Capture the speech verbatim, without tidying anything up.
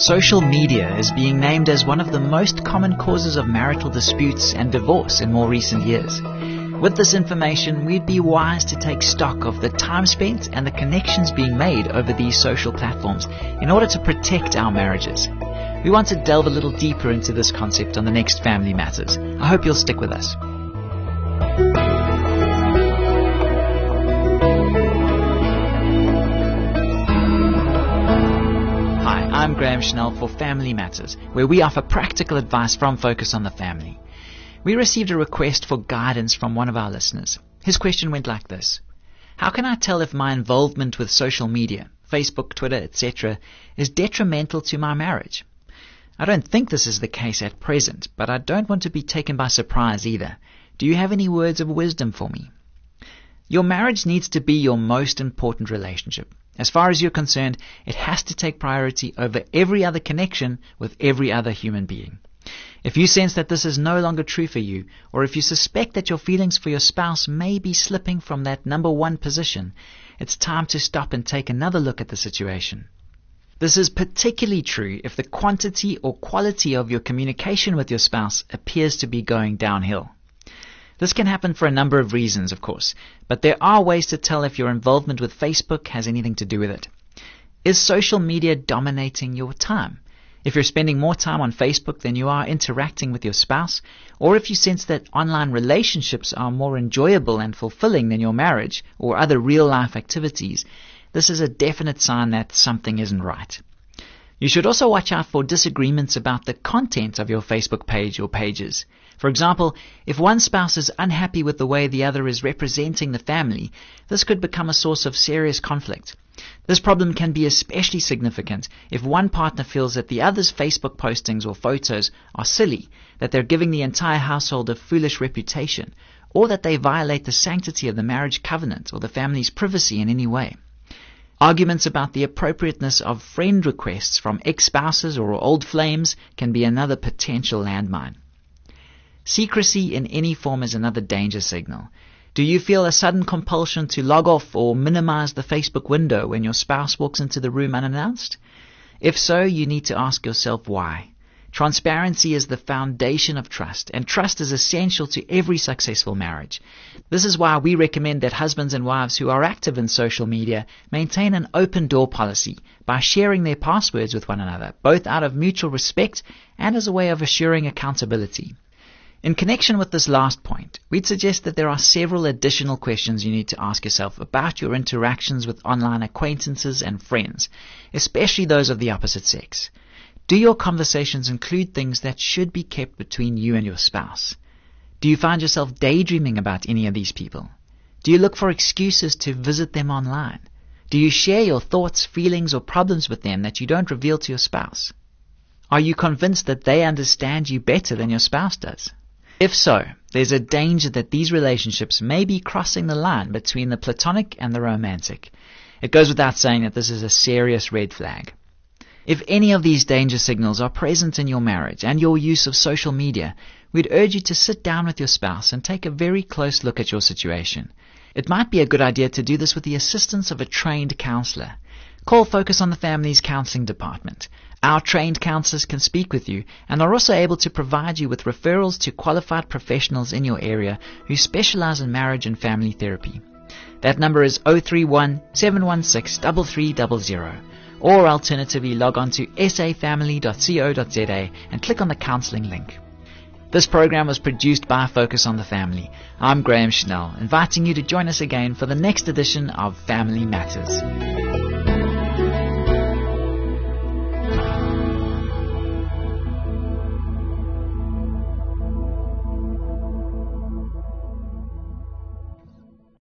Social media is being named as one of the most common causes of marital disputes and divorce in more recent years. With this information, we'd be wise to take stock of the time spent and the connections being made over these social platforms in order to protect our marriages. We want to delve a little deeper into this concept on the next Family Matters. I hope you'll stick with us. Hi, I'm Graham Schnell for Family Matters, where we offer practical advice from Focus on the Family. We received a request for guidance from one of our listeners. His question went like this: how can I tell if my involvement with social media, Facebook, Twitter, et cetera, is detrimental to my marriage? I don't think this is the case at present, but I don't want to be taken by surprise either. Do you have any words of wisdom for me? Your marriage needs to be your most important relationship. As far as you're concerned, it has to take priority over every other connection with every other human being. If you sense that this is no longer true for you, or if you suspect that your feelings for your spouse may be slipping from that number one position, it's time to stop and take another look at the situation. This is particularly true if the quantity or quality of your communication with your spouse appears to be going downhill. This can happen for a number of reasons, of course, but there are ways to tell if your involvement with Facebook has anything to do with it. Is social media dominating your time? If you're spending more time on Facebook than you are interacting with your spouse, or if you sense that online relationships are more enjoyable and fulfilling than your marriage or other real-life activities, this is a definite sign that something isn't right. You should also watch out for disagreements about the content of your Facebook page or pages. For example, if one spouse is unhappy with the way the other is representing the family, this could become a source of serious conflict. This problem can be especially significant if one partner feels that the other's Facebook postings or photos are silly, that they're giving the entire household a foolish reputation, or that they violate the sanctity of the marriage covenant or the family's privacy in any way. Arguments about the appropriateness of friend requests from ex-spouses or old flames can be another potential landmine. Secrecy in any form is another danger signal. Do you feel a sudden compulsion to log off or minimize the Facebook window when your spouse walks into the room unannounced? If so, you need to ask yourself why. Transparency is the foundation of trust, and trust is essential to every successful marriage. This is why we recommend that husbands and wives who are active in social media maintain an open door policy by sharing their passwords with one another, both out of mutual respect and as a way of assuring accountability. In connection with this last point, we'd suggest that there are several additional questions you need to ask yourself about your interactions with online acquaintances and friends, especially those of the opposite sex. Do your conversations include things that should be kept between you and your spouse? Do you find yourself daydreaming about any of these people? Do you look for excuses to visit them online? Do you share your thoughts, feelings, or problems with them that you don't reveal to your spouse? Are you convinced that they understand you better than your spouse does? If so, there's a danger that these relationships may be crossing the line between the platonic and the romantic. It goes without saying that this is a serious red flag. If any of these danger signals are present in your marriage and your use of social media, we'd urge you to sit down with your spouse and take a very close look at your situation. It might be a good idea to do this with the assistance of a trained counselor. Call Focus on the Family's counseling department. Our trained counselors can speak with you and are also able to provide you with referrals to qualified professionals in your area who specialize in marriage and family therapy. That number is zero three one, seven one six, three three zero zero, or alternatively log on to s a family dot co dot z a and click on the counseling link. This program was produced by Focus on the Family. I'm Graham Schnell, inviting you to join us again for the next edition of Family Matters.